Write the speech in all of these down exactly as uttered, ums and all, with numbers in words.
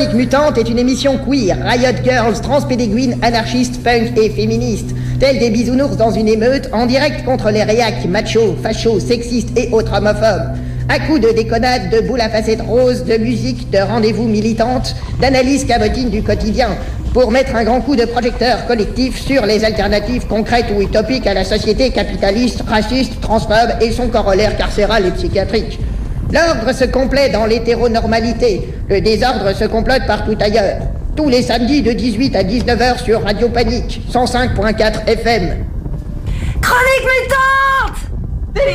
Chronique Mutante est une émission queer, riot girls, transpédéguines, anarchistes, punk et féministes. Tels des bisounours dans une émeute, en direct contre les réacs, machos, fachos, sexistes et autres homophobes. À coups de déconnades, de boules à facettes roses, de musique, de rendez-vous militantes, d'analyses cabotines du quotidien, pour mettre un grand coup de projecteur collectif sur les alternatives concrètes ou utopiques à la société capitaliste, raciste, transphobe et son corollaire carcéral et psychiatrique. L'ordre se complaît dans l'hétéronormalité, le désordre se complote partout ailleurs. Tous les samedis de dix-huit à dix-neuf heures sur Radio Panique, cent cinq point quatre F M. Chronique Mutante!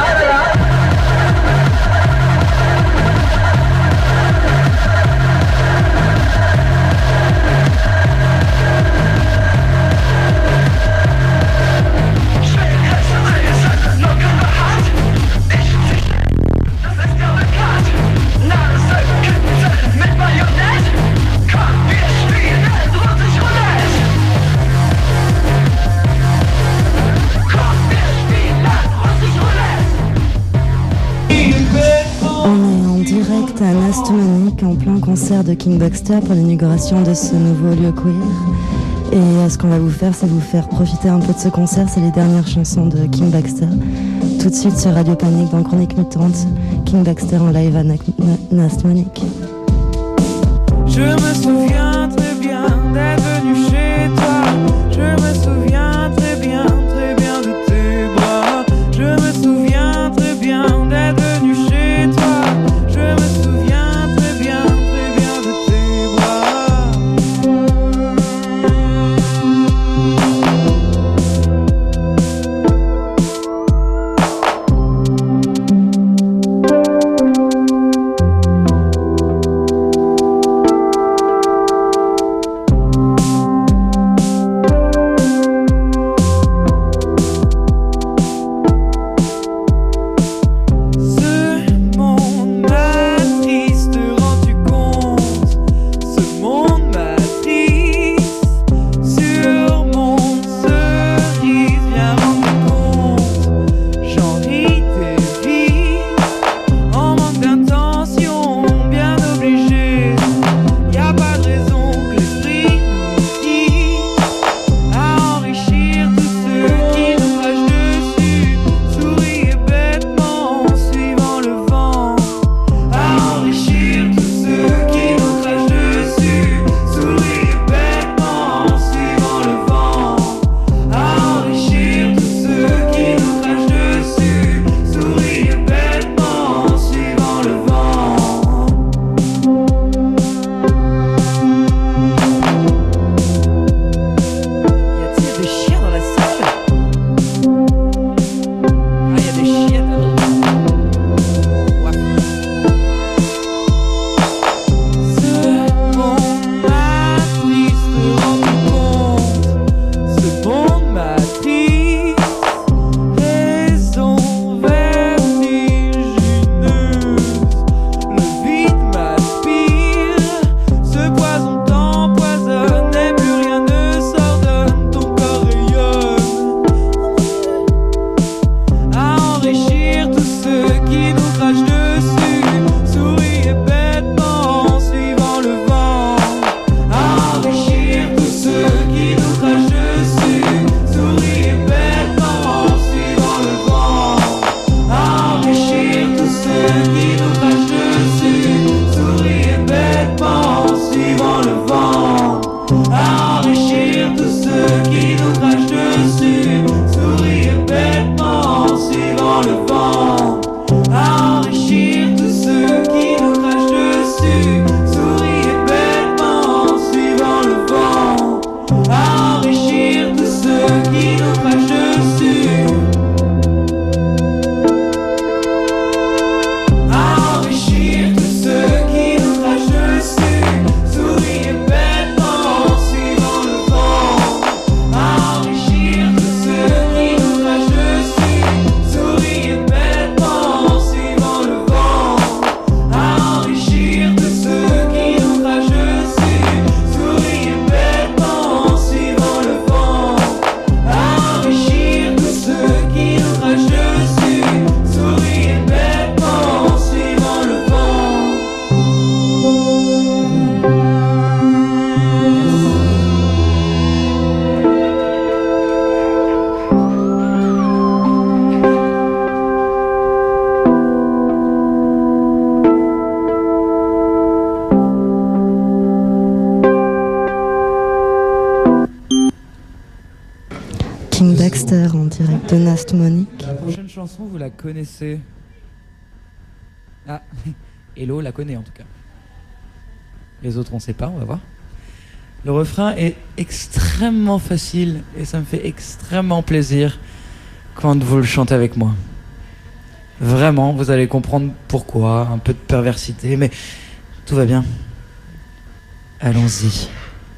À Nastomanic en plein concert de King Baxter pour l'inauguration de ce nouveau lieu queer. Et euh, ce qu'on va vous faire, c'est vous faire profiter un peu de ce concert. C'est les dernières chansons de King Baxter. Tout de suite sur Radio Panique dans Chronique Mutante, King Baxter en live à Nastomanic. Je me souviens très bien d'être venu chez toi. Je me souviens très bien, très bien de tes bras. Je me souviens très bien d'être venu chez toi. Je me souviens très bien, très bien de tes bras. King Baxter en direct de Nast Monique. La prochaine chanson, vous la connaissez. Ah, Hello la connaît en tout cas. Les autres, on sait pas, on va voir. Le refrain est extrêmement facile et ça me fait extrêmement plaisir quand vous le chantez avec moi. Vraiment, vous allez comprendre pourquoi, un peu de perversité, mais tout va bien. Allons-y.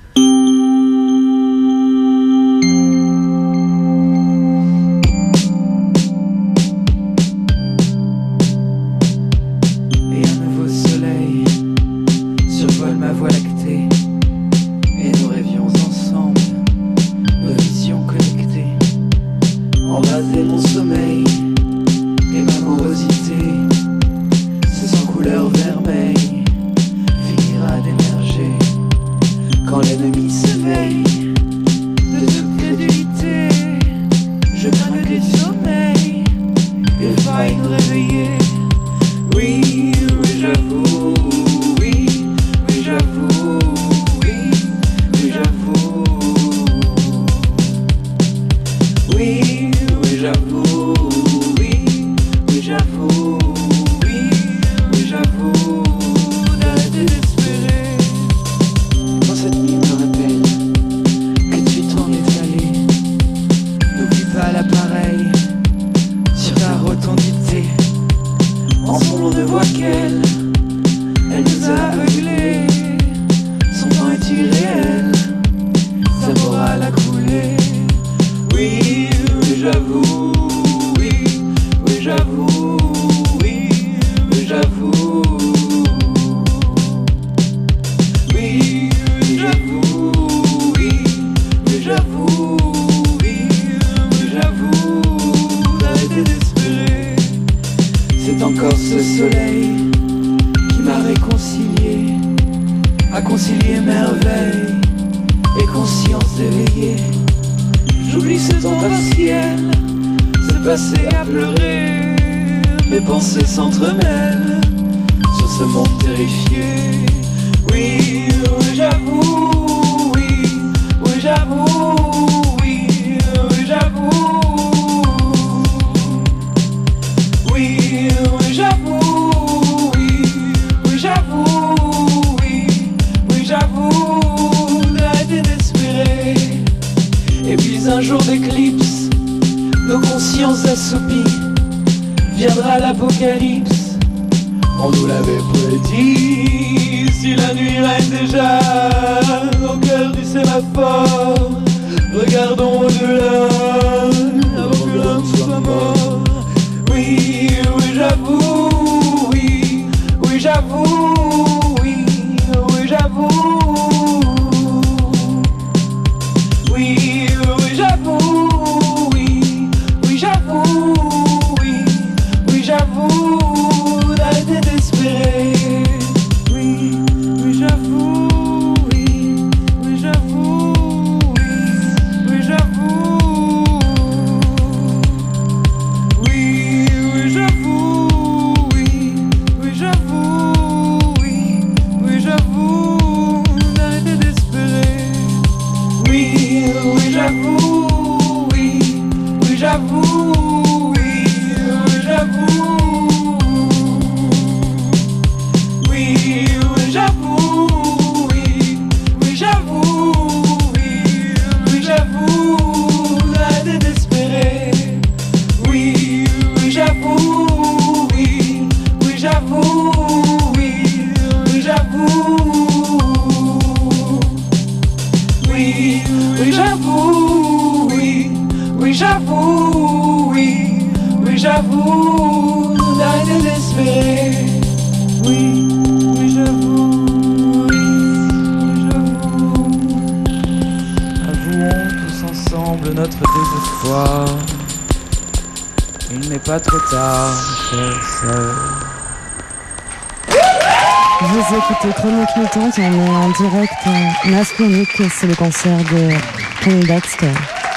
Vous écoutez Chronique Mutante, on est en direct à Nast Monique, c'est le concert de King Baxter.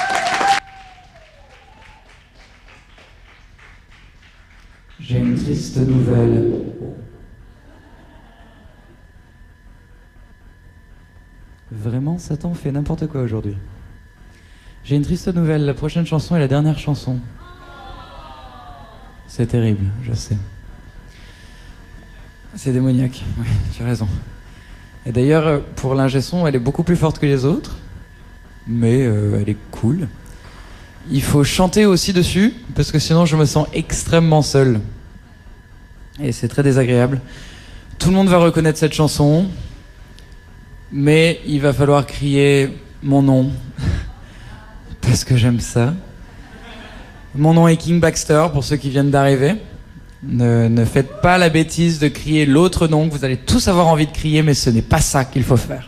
J'ai une triste nouvelle. Vraiment, Satan fait n'importe quoi aujourd'hui. J'ai une triste nouvelle, la prochaine chanson est la dernière chanson. C'est terrible, je sais. C'est démoniaque, oui, tu as raison. Et d'ailleurs, pour l'ingé son, elle est beaucoup plus forte que les autres, mais euh, elle est cool. Il faut chanter aussi dessus, parce que sinon je me sens extrêmement seul. Et c'est très désagréable. Tout le monde va reconnaître cette chanson, mais il va falloir crier mon nom, parce que j'aime ça. Mon nom est King Baxter, pour ceux qui viennent d'arriver. Ne, ne faites pas la bêtise de crier l'autre nom que vous allez tous avoir envie de crier, mais ce n'est pas ça qu'il faut faire.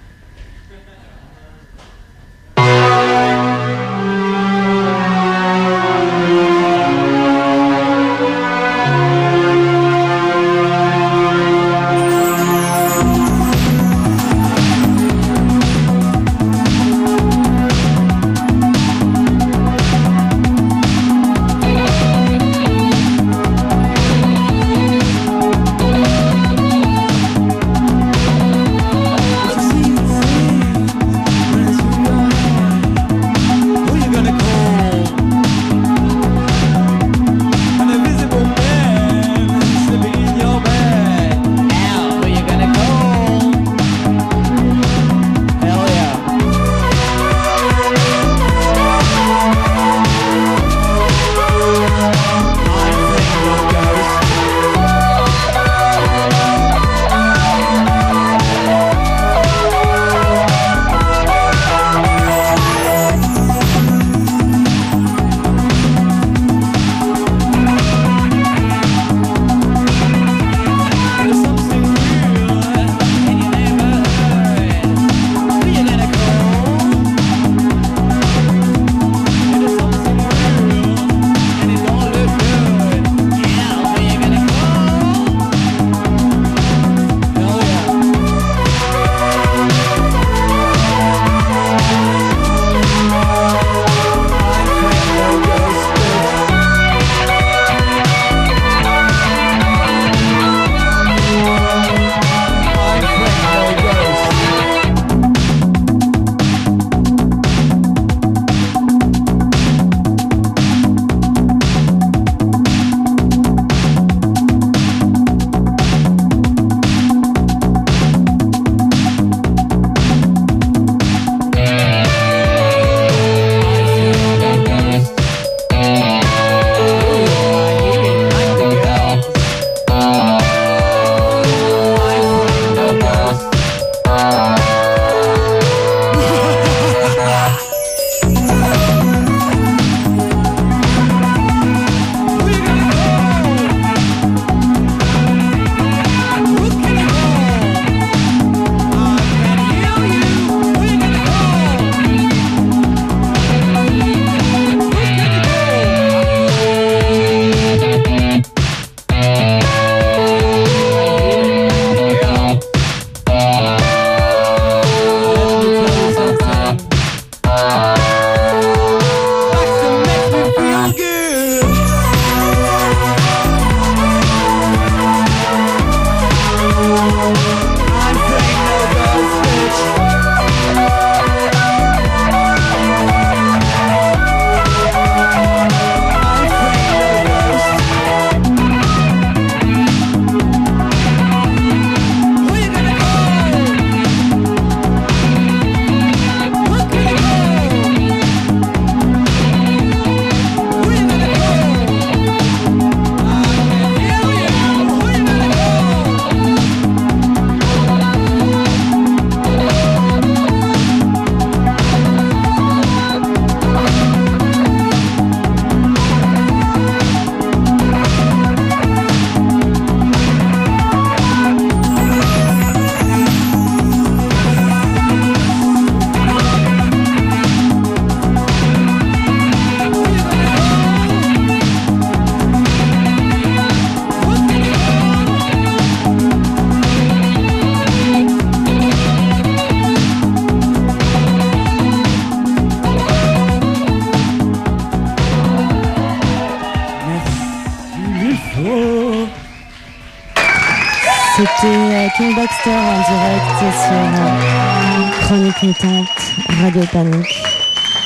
C'était King Baxter en direct sur Chronique Mutante, Radio Panique.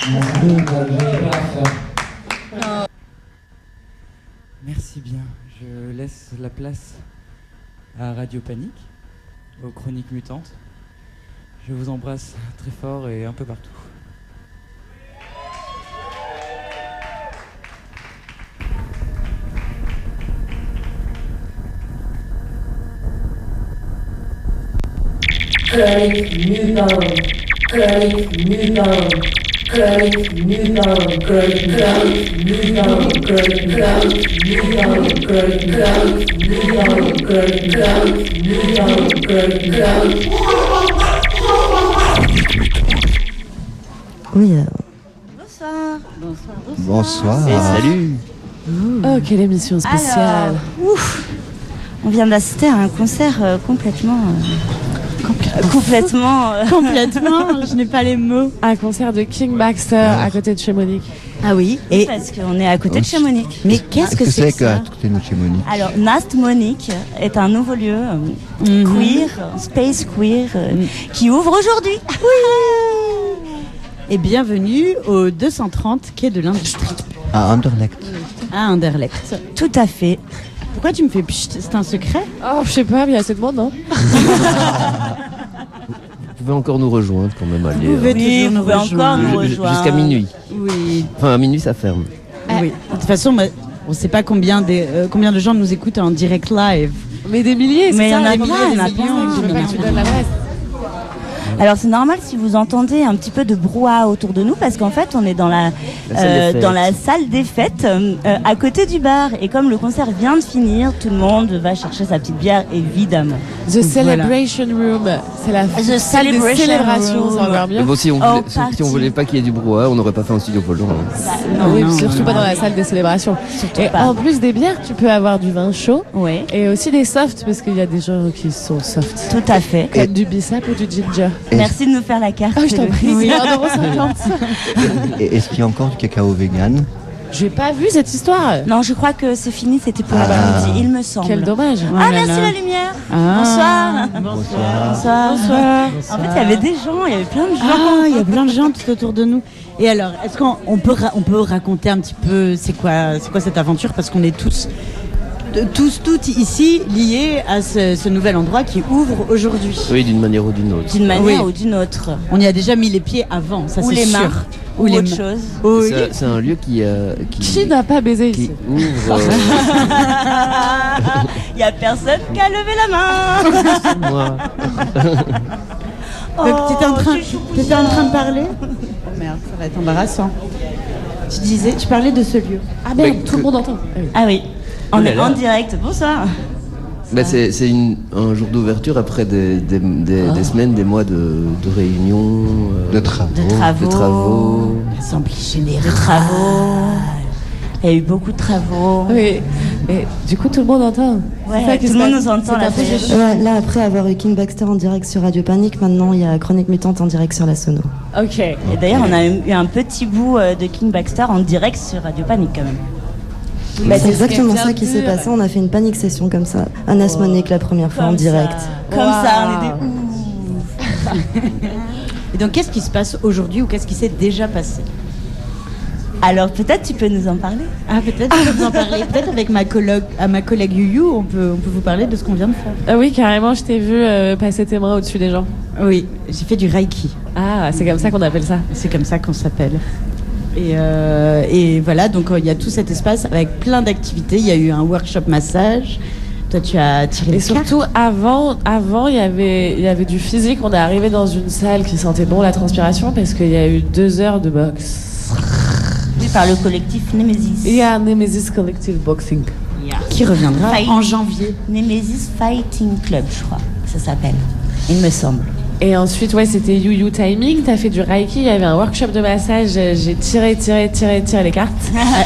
Merci bien. Je laisse la place à Radio Panique, aux Chroniques Mutantes. Je vous embrasse très fort et un peu partout. Chronique Mutant, Chronique Mutant, Chronique Mutant, Chronique Mutant, Chronique Mutant, Chronique Mutant, Chronique Mutant, Chronique Mutant. Oui. euh, Bonsoir. Bonsoir. Bonsoir. Et salut. Oh, quelle émission spéciale. Alors, ouf, on vient d'assister à un concert euh, complètement... Euh, complètement... Complètement... euh, Complètement, je n'ai pas les mots. Un concert de King Baxter à côté de chez Monique. Ah oui, et parce qu'on est à côté de chez Monique. Mais qu'est-ce que c'est que que ça à côté de chez Monique? Alors, Nast Monique est un nouveau lieu euh, queer, space queer, euh, qui ouvre aujourd'hui. Et bienvenue au deux cent trente quai de l'Industrie. À Anderlecht. À Anderlecht. Tout à fait. Pourquoi tu me fais pchit? C'est un secret? Oh, je sais pas, mais il y a assez de monde, non? Vous pouvez encore nous rejoindre quand même. Allez, Vous pouvez hein. Oui, vous pouvez encore nous Ju- rejoindre. Jusqu'à minuit. Oui. Enfin, à minuit, ça ferme. Oui. De toute façon, moi, on ne sait pas combien, des, euh, combien de gens nous écoutent en direct live. Mais des milliers, c'est Mais il y ça, en a des plein, milliers, il y en a des millions, plein. Je veux pas que tu donnes l'adresse. Alors c'est normal si vous entendez un petit peu de brouhaha autour de nous parce qu'en fait on est dans la, La salle des euh, fêtes. dans la salle des fêtes euh, euh, à côté du bar et comme le concert vient de finir, tout le monde va chercher sa petite bière évidemment. The Celebration Room, c'est la The salle des Celebration célébrations, Room. c'est encore Mais mieux. bon, si on Oh, voulait, si- si party. on voulait pas qu'il y ait du brouhaha, on n'aurait pas fait un studio volant. hein. Non, oui, non, surtout non, pas non. dans la salle des célébrations. Et pas. en plus des bières, tu peux avoir du vin chaud Oui, et aussi des softs parce qu'il y a des gens qui sont softs. tout à fait. Comme du bissap ou du ginger. Merci de nous faire la carte. Oh, je t'en prie, c'est un euro cinquante. Et est-ce qu'il y a encore du cacao vegan? J'ai pas vu cette histoire. Non, je crois que c'est fini, c'était pour Ah. l'après-midi, il me semble. Quel dommage. Ah, merci la lumière. Ah. Bonsoir. Bonsoir. Bonsoir. Bonsoir. En fait, il y avait des gens, il y avait plein de gens. Ah, il y a plein de gens tout autour de nous. Et alors, est-ce qu'on on peut, ra- on peut raconter un petit peu c'est quoi, c'est quoi cette aventure? Parce qu'on est tous, de- tous, toutes ici liés à ce, ce nouvel endroit qui ouvre aujourd'hui. Oui, d'une manière ou d'une autre. D'une manière Oui. ou d'une autre. On y a déjà mis les pieds avant, ça Ou c'est les sûr. mains. Ou, Ou les autre mains. chose. Oui. C'est- C'est un lieu qui, euh, qui, Qui n'a pas baisé qui ici? ouvre. euh, Il y a personne qui a levé la main. moi. Donc, t'étais en train, je suis t'étais en train de parler. Oh merde, ça va être embarrassant. Tu disais, tu parlais de ce lieu. Ah merde, Mais tout le que- monde entend. Ah oui. Ah oui, on Oh là est là. en direct. Bonsoir. Bah, c'est c'est une- un jour d'ouverture après des, des, des, des semaines, des mois de, de réunions, euh, De travaux. De travaux. de travaux. L'Assemblée générale. De travaux. Il y a eu beaucoup de travaux. Oui, mais du coup tout le monde entend. Ouais, C'est ça qui tout se le monde passe. nous entend, C'est là, un peu c'est- gênant. Ouais, là, après avoir eu King Baxter en direct sur Radio Panique, maintenant il y a Chronique Mutante en direct sur la Sono. Ok. Et d'ailleurs, on a eu un petit bout euh, de King Baxter en direct sur Radio Panique quand même. Bah, c'est exactement bien ça qui s'est dur. passé. On a fait une panique session comme ça. à Nasmonique la première fois en Comme direct. ça. Comme ça, on était ouf. Et donc, qu'est-ce qui se passe aujourd'hui ou qu'est-ce qui s'est déjà passé? Alors peut-être tu peux nous en parler. Ah, peut-être je peux vous en parler. Peut-être avec ma collègue, à ma collègue Youyou, on peut, on peut vous parler de ce qu'on vient de faire. Ah oui, carrément, je t'ai vu euh, passer tes mains au-dessus des gens. Oui, j'ai fait du Reiki. Ah, c'est comme ça qu'on appelle ça. C'est comme ça qu'on s'appelle. Et, euh, et voilà, donc euh, il y a tout cet espace avec plein d'activités. Il y a eu un workshop massage. Toi, tu as tiré Et les surtout, avant, avant, il y avait, il y avait du physique. On est arrivé dans une salle qui sentait bon la transpiration parce qu'il y a eu deux heures de boxe. Oui, par le collectif Nemesis. Il y a un Nemesis Collective Boxing. qui reviendra Fight- en janvier. Nemesis Fighting Club, je crois, ça s'appelle. Il me semble. Et ensuite, ouais, c'était You You Timing. T'as fait du Reiki. Il y avait un workshop de massage. J'ai tiré, tiré, tiré, tiré les cartes.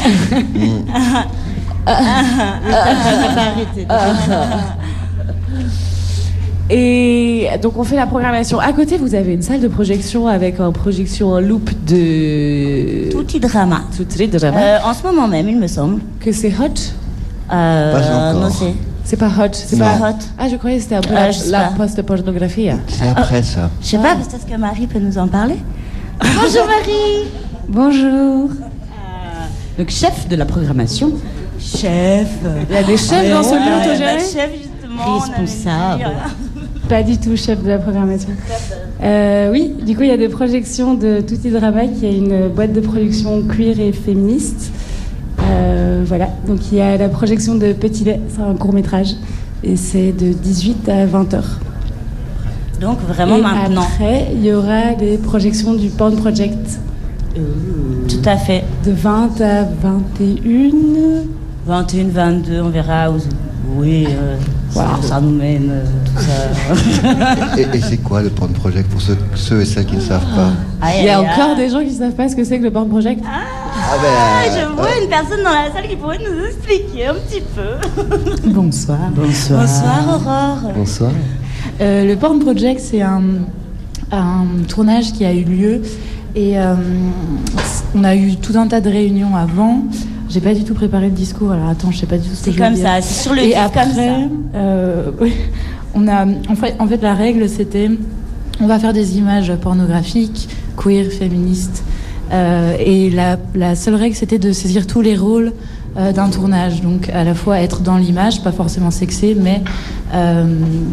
Et donc on fait la programmation. À côté, vous avez une salle de projection avec une projection en loop de Tutti Drama. Tutti Drama. Euh, en ce moment même, il me semble. Que c'est hot. Euh, Pas encore. non, c'est C'est pas hot. C'est Non. pas pas hot. Ah, je croyais que c'était un peu Euh, la, je sais la pas. post-pornographie. C'est après ça. Je sais pas, peut-être que Marie peut nous en parler. Bonjour Marie. Bonjour. Donc chef de la programmation. Chef. Il y a des chefs dans ce lieu autogéré. Chef, justement. Responsable. Pas du tout chef de la programmation. Euh, oui, du coup, il y a des projections de Tutti Drama, qui est une boîte de production queer et féministe. Euh, voilà, donc il y a la projection de Petit Lait, c'est un court-métrage, et c'est de dix-huit à vingt heures. Donc vraiment et maintenant. Après, il y aura les projections du Porn Project. Euh, Tout à fait. De vingt à vingt et une. vingt et une, vingt-deux, on verra où, oui, euh, Wow. ça, ça nous mène, euh, tout ça. Et, et c'est quoi le Porn Project pour ceux, ceux et celles qui ne savent pas? Aïe, Il y a aïe, encore aïe. des gens qui ne savent pas ce que c'est que le Porn Project. Ah, Ah ben, je vois une personne dans la salle qui pourrait nous expliquer un petit peu. Bonsoir. Bonsoir. Bonsoir Aurore. Bonsoir. Euh, le Porn Project, c'est un, un tournage qui a eu lieu et euh, on a eu tout un tas de réunions avant. J'ai pas du tout préparé le discours, alors attends, je sais pas du tout ce que C'est je veux comme dire. ça, c'est sur le Et vif après, comme ça. euh, oui, on a, en fait, en fait, la règle, c'était, on va faire des images pornographiques, queer, féministes, euh, et la, la seule règle, c'était de saisir tous les rôles euh, d'un tournage, donc à la fois être dans l'image, pas forcément sexé, mais euh,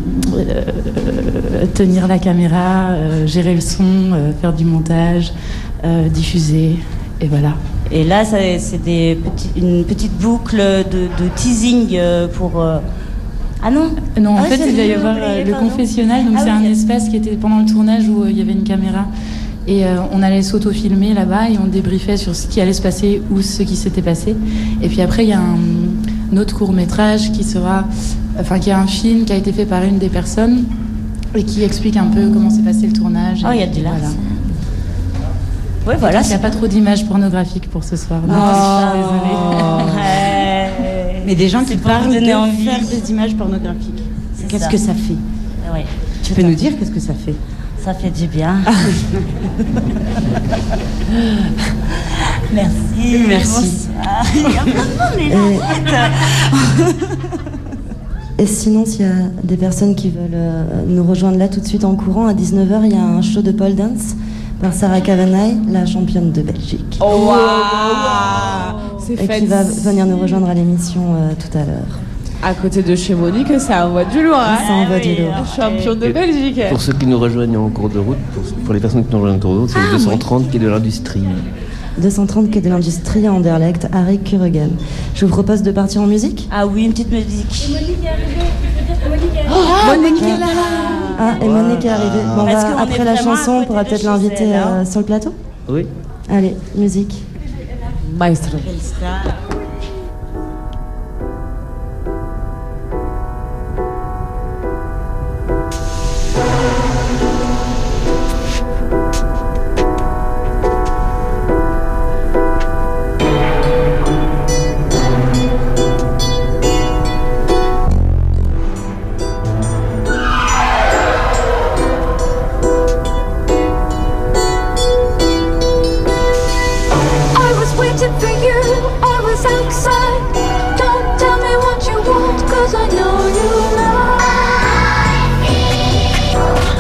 euh, tenir la caméra, euh, gérer le son, euh, faire du montage, euh, diffuser, et voilà. Et là, ça- c'est des petits- une petite boucle de, de teasing euh, pour. euh, Ah non. Non, en Ah, fait, j'ai il va y avoir oublié, euh, le pardon. confessionnal, donc Ah c'est oui. un espace qui était pendant le tournage où euh, il y avait une caméra. Et euh, on allait s'auto-filmer là-bas et on débriefait sur ce qui allait se passer ou ce qui s'était passé. Et puis après, il y a un, un autre court-métrage qui sera. Enfin, qui est un film qui a été fait par une des personnes et qui explique un peu comment s'est passé le tournage. Oh, Et il y a du là. voilà. Ouais, voilà. Il n'y a pas trop d'images pornographiques pour ce soir. Non, Oh. je suis désolée. Ouais. Mais des gens C'est qui pour parlent vous donner de envie. faire des images pornographiques. C'est Qu'est-ce ça. que ça fait? Ouais. Tu peux nous dire qu'est-ce que ça fait? Ça fait du bien. Merci. Merci. Bonsoir. Il y a plein de monde, les gens. Et sinon, s'il y a des personnes qui veulent euh, nous rejoindre là tout de suite en courant, à dix-neuf heures, il y a un show de pole dance par Sarah Kavanagh, la championne de Belgique. Oh, wow. C'est Et fait qui va venir nous rejoindre à l'émission euh, tout à l'heure. à côté de chez Monique, ça envoie du lourd. Hein. Ça envoie du lourd. Champion de Belgique. Pour ceux qui nous rejoignent en cours de route, pour, pour les personnes qui nous rejoignent en cours de route, c'est le deux cent trente qui est de l'industrie. deux cent trente quai de l'Industrie à Anderlecht, Harry Kurgan. Je vous propose de partir en musique. Ah oui, une petite musique. Monique est arrivée. Monique est arrivée. Oh, Monique est là. Ah, et Monique est arrivée. Bon, Parce bah, qu'on après est la vraiment à chanson, on côté pourra de peut-être chez l'inviter elle, hein. euh, sur le plateau. Oui. Allez, musique. Maestro. I was waiting for you, I was outside. Don't tell me what you want, cause I know you like it.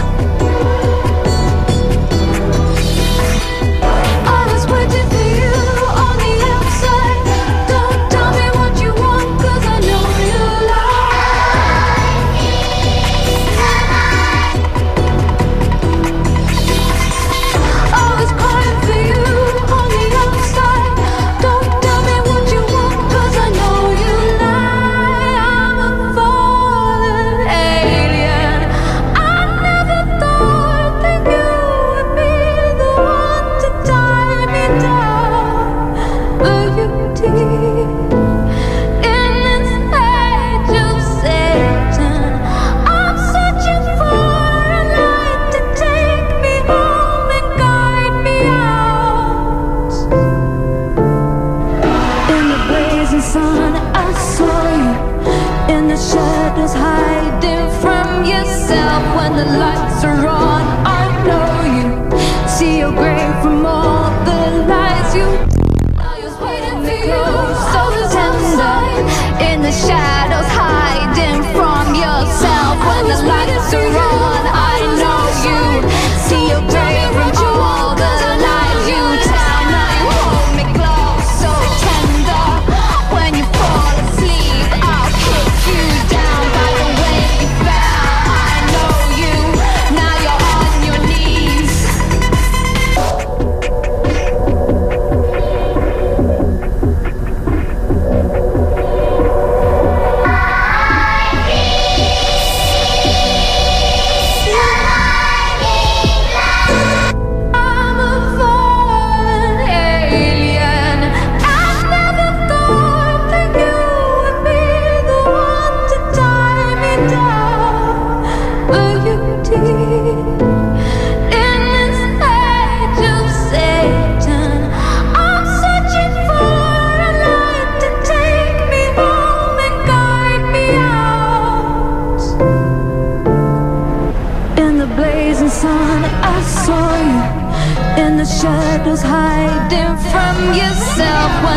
I was waiting for you on the outside. Don't tell me what you want, cause I know you like it. I was crying for you on the outside. Don't tell me what you want, cause I know you lie. I'm a fallen alien. I never thought that you would be the one to tie me down. But you did. In this age of Satan, I'm searching for a light to take me home and guide me out. In the blazing sun, I saw you. In the shadows, hiding from yourself. When the lights are on, I know you. See your grave from all the lies you. I was waiting for you, so tender. In the shadows, hiding from yourself. When the lights are on, I know you. See your grave from all the lies you tell me.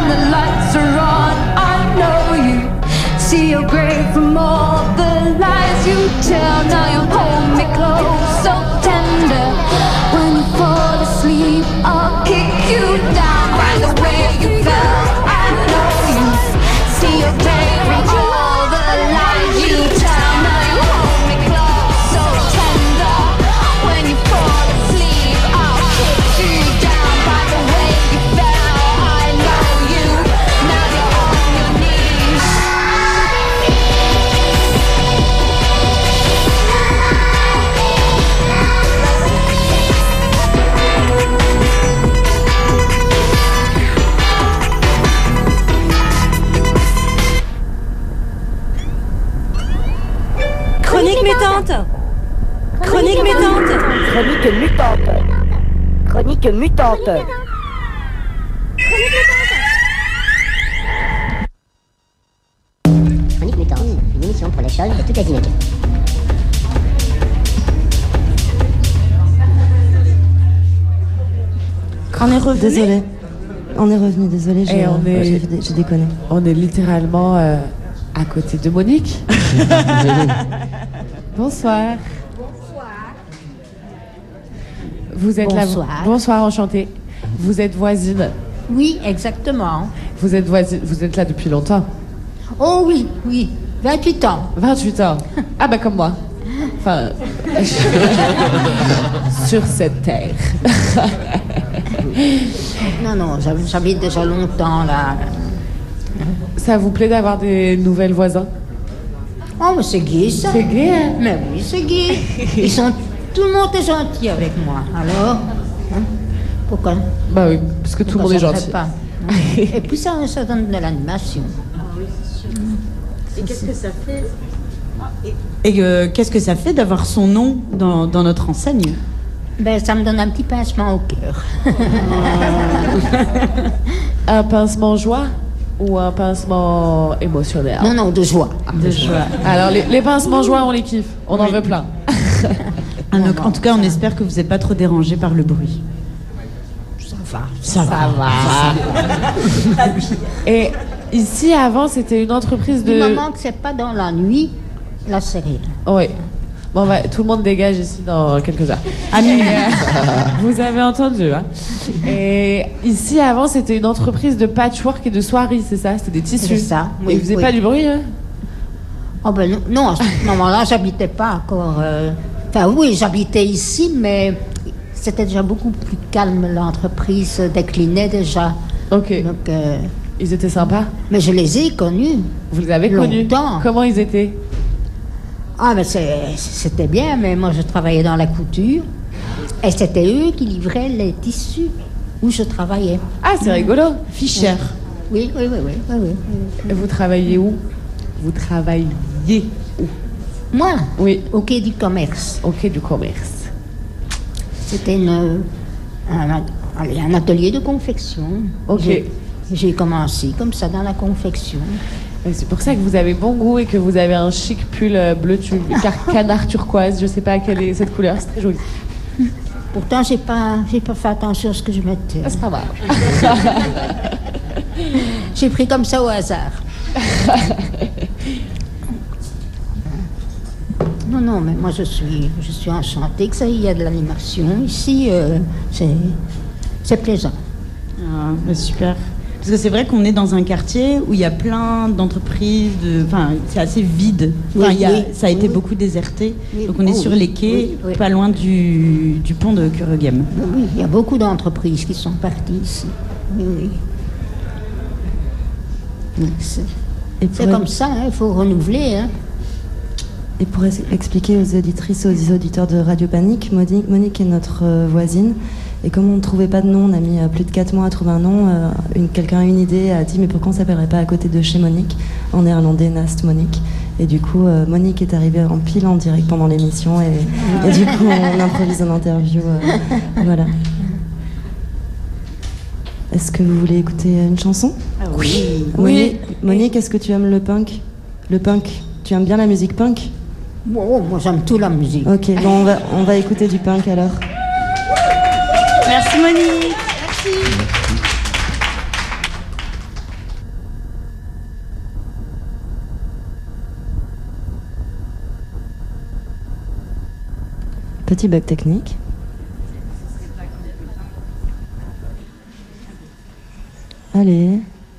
when the lights are on. I know you see your grave from all the lies you tell. Now you hold me close, so tender. When you fall asleep, I'll kick you down by the way you fell. I know you see your grave from all the lies you tell. Now you hold me close, so tender. When you fall asleep, I'll kick you down by the way you fell. I know you, now you're on your knees. Chronique mutante. Chronique mutante. Chronique mutante. Chronique mutante. Chronique mutante, une émission pour les chôles de toute azimuts. On est revenu. Désolée. On est revenu, désolée, j'ai Et on est- j'ai- j'ai- j'ai déconné. On est littéralement euh, à côté de Monique. Bonsoir. Vous êtes Bonsoir. là. Bonsoir, enchantée. Vous êtes voisine. Oui, exactement. Vous êtes voisine. Vous êtes là depuis longtemps. Oh oui, oui, vingt-huit ans. vingt-huit ans. Ah bah comme moi. Enfin, sur cette terre. Non, non, j'hab- j'habite déjà longtemps là. Ça vous plaît d'avoir des nouvelles voisins? Oh, mais c'est gai ça. C'est gai, hein? Mais oui, c'est gai. Ils sont, tout le monde est gentil avec moi. Alors, hein, pourquoi? Bah oui, parce que tout le pourquoi monde est ça ne gentil. ferait pas, hein? Et puis ça, ça donne de l'animation. Et qu'est-ce que ça fait Et euh, qu'est-ce que ça fait d'avoir son nom dans, dans notre enseigne? Ben, ça me donne un petit pincement au cœur. Un pincement joie ou un pincement émotionnel? Non, non, de joie. De joie. Alors, les, les pincements joie, on les kiffe. On en Oui. veut plein. Ah, donc, en tout cas, on espère que vous n'êtes pas trop dérangé par le bruit. Ça va. Ça, Ça va. Et ici, avant, c'était une entreprise Du de... moment que c'est pas dans la nuit, là, c'est rien. Oui. Bon, bah, tout le monde dégage ici dans quelques heures. À minuit. Et, euh, vous avez entendu, hein. Et ici, avant, c'était une entreprise de patchwork et de soieries, c'est ça? C'était des tissus. C'est ça, oui, Et vous faisiez oui. pas du bruit, hein? Oh ben non, non, à ce moment-là, j'habitais pas encore. euh, Enfin oui, j'habitais ici, mais c'était déjà beaucoup plus calme. L'entreprise déclinait déjà. Ok. Donc, euh, Ils étaient sympas? mais je les ai connus. Vous les avez connus? Longtemps. Comment ils étaient? Ah mais c'est- c'était bien, mais moi je travaillais dans la couture. Et c'était eux qui livraient les tissus où je travaillais. Ah, c'est rigolo. Fischer. Oui, oui, oui, oui. oui, oui, oui. Et vous travaillez où? Vous travaillez où? Moi, Oui, au quai du commerce. au quai du commerce. C'était une, un, allez, un atelier de confection. Ok. J'ai- J'ai commencé comme ça dans la confection. Et c'est pour ça que vous avez bon goût et que vous avez un chic pull euh, bleu tu- car- canard turquoise. Je sais pas quelle est cette couleur, c'est très joli. Pourtant, j'ai pas, j'ai pas fait attention à ce que je mettais. Ah, c'est pas grave. J'ai pris comme ça au hasard. Non, non, mais moi je suis, je suis enchantée que ça y a de l'animation ici. euh, c'est, c'est plaisant. Ah, bah, super. Parce que c'est vrai qu'on est dans un quartier où il y a plein d'entreprises, de... enfin, c'est assez vide. Enfin, Oui, il y a- oui, ça a été oui. beaucoup déserté. Oui. Donc on est Oh, sur oui, les quais, oui, oui. pas loin du, du pont de Kuregem. Oui, il y a beaucoup d'entreprises qui sont parties ici. Oui, oui. C'est, Et c'est pour- comme ça, hein, il faut renouveler. Hein. Et pour es- expliquer aux auditrices et aux auditeurs de Radio Panique, Monique, Monique est notre euh, voisine. Et comme on ne trouvait pas de nom, on a mis euh, plus de quatre mois à trouver un nom. euh, une, quelqu'un a une idée, a dit mais pourquoi on ne s'appellerait pas à côté de chez Monique? En néerlandais, Nast Monique. Et du coup, euh, Monique est arrivée en pile en direct pendant l'émission. Et, et du coup, on improvise en interview. euh, voilà. Est-ce que vous voulez écouter une chanson? Oui. Monique, Monique, est-ce que tu aimes le punk? Le punk, tu aimes bien la musique punk? Oh, moi j'aime tout la musique. Ok, bon, on va, on va écouter du punk alors. Merci Monique. petit bug technique. Allez.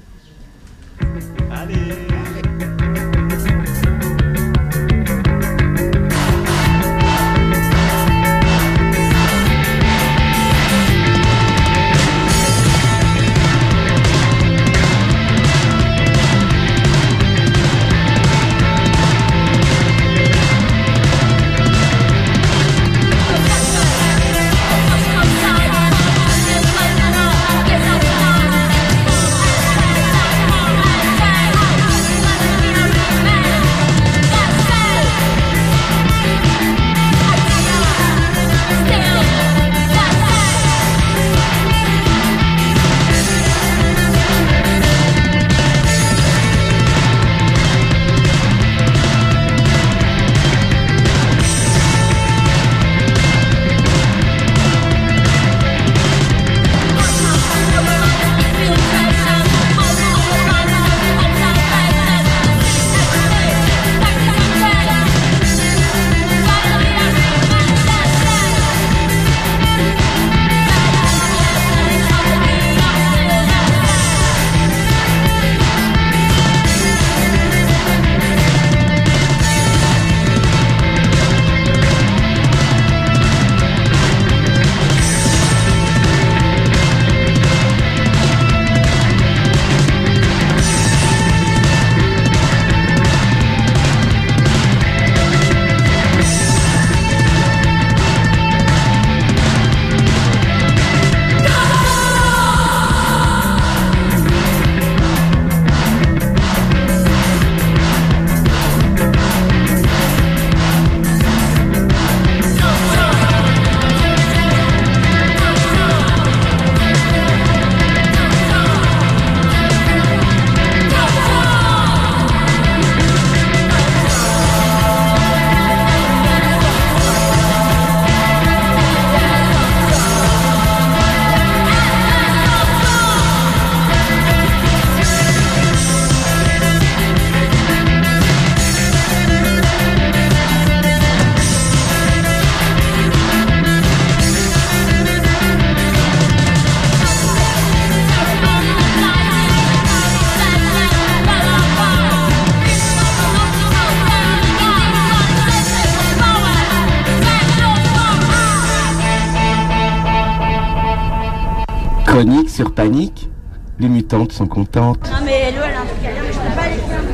Chronique sur Panique, les mutantes sont contentes. Non mais Hello, elle a un truc à dire, mais je peux pas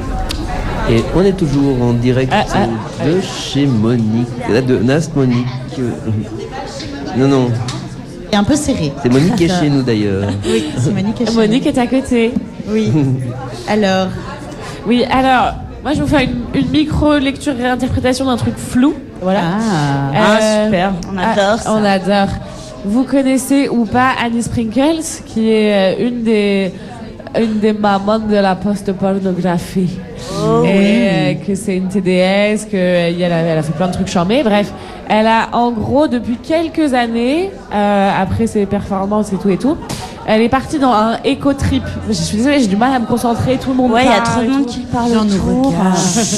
aller. Et on est toujours en direct Ah, ah, de ah. chez Monique, là, de Nast Monique. Non, non, C'est un peu serré. c'est Monique qui est chez nous d'ailleurs. Oui, c'est Monique qui est chez Monique est à côté. Oui. Alors, Oui, alors, moi je vais vous faire une, une micro-lecture et réinterprétation d'un truc flou. Voilà. Ah. Ah, super, on adore ça. On adore. Vous connaissez ou pas Annie Sprinkles, qui est euh, une des, une des mamans de la post-pornographie. Oh, et oui. euh, que c'est une T D S, qu'elle a, elle a fait plein de trucs charmés. Bref, elle a en gros depuis quelques années, euh, après ses performances et tout et tout, elle est partie dans un éco-trip. Je suis désolée, j'ai du mal à me concentrer, tout le monde Ouais, il y a parle trop de et monde tout. qui parle Jean nous autour. regarde.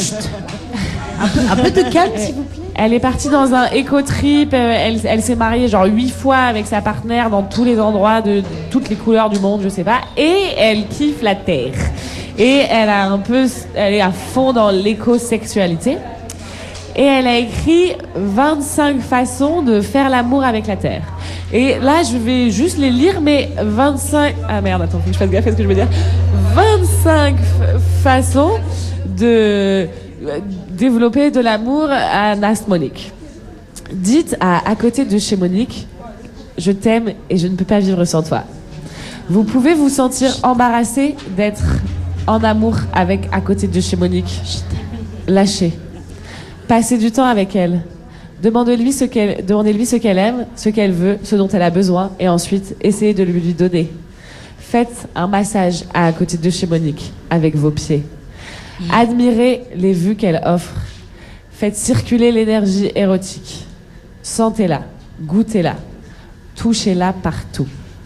un, peu, un peu de calme, s'il vous plaît. Elle est partie dans un éco-trip, euh, elle, elle s'est mariée genre huit fois avec sa partenaire dans tous les endroits de, de toutes les couleurs du monde, je sais pas, et elle kiffe la terre. Et elle a un peu, elle est à fond dans l'éco-sexualité. Et elle a écrit vingt-cinq façons de faire l'amour avec la terre. Et là, je vais juste les lire, mais vingt-cinq... Ah merde, attends, faut que je fasse gaffe à ce que je veux dire. vingt-cinq f- façons de euh, développer de l'amour à Nast Monique. Dites à à côté de chez Monique, je t'aime et je ne peux pas vivre sans toi. Vous pouvez vous sentir embarrassé d'être en amour avec à côté de chez Monique. Lâchez. Passez du temps avec elle. Demandez-lui ce qu'elle, demandez-lui ce qu'elle aime, ce qu'elle veut, ce dont elle a besoin, et ensuite essayez de le lui donner. Faites un massage à, à côté de chez Monique avec vos pieds. Admirez les vues qu'elle offre. Faites circuler l'énergie érotique. Sentez-la, goûtez-la, touchez-la partout.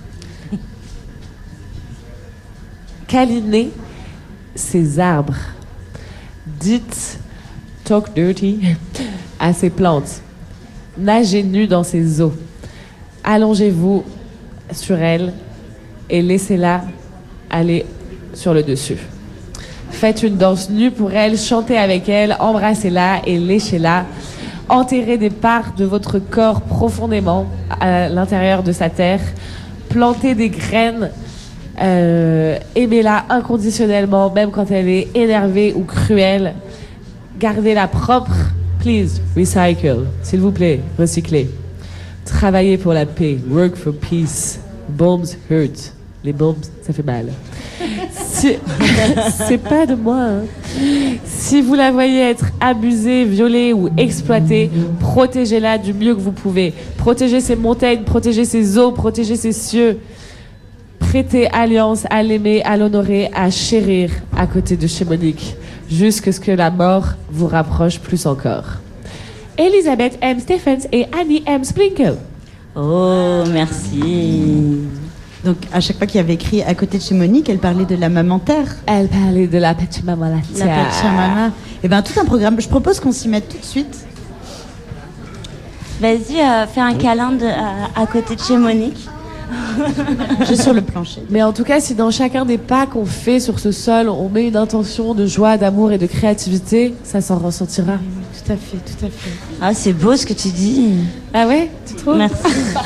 Câlinez ces arbres. Dites talk dirty à ces plantes. nagez nu dans ses eaux. Allongez-vous sur elle et laissez-la aller sur le dessus. Faites une danse nue pour elle, chantez avec elle, embrassez-la et léchez-la. Enterrez des parts de votre corps profondément à l'intérieur de sa terre. Plantez des graines. Euh, aimez-la inconditionnellement, même quand elle est énervée ou cruelle. Gardez-la propre. Please, recycle. S'il vous plaît, recyclez. Travaillez pour la paix. Work for peace. Bombs hurt. Les bombes, ça fait mal. Si... C'est pas de moi. Hein. Si vous la voyez être abusée, violée ou exploitée, protégez-la du mieux que vous pouvez. Protégez ses montagnes, protégez ses eaux, protégez ses cieux. Prêtez alliance à l'aimer, à l'honorer, à chérir à côté de Chamonix, jusqu'à ce que la mort vous rapproche plus encore. Elisabeth M. Stephens et Annie M. Splinkle. Oh, merci. Donc, à chaque fois qu'il y avait écrit à côté de chez Monique, elle parlait de la maman terre. Elle parlait de la Pachamama. La Pachamama. Eh bien, tout un programme. Je propose qu'on s'y mette tout de suite. Vas-y, euh, fais un câlin de, à, à côté de chez Monique. Juste sur le plancher. Mais en tout cas, si dans chacun des pas qu'on fait sur ce sol, on met une intention de joie, d'amour et de créativité, ça s'en ressentira. Tout à fait, tout à fait. Ah, c'est beau ce que tu dis. Ah ouais, tu trouves? Merci.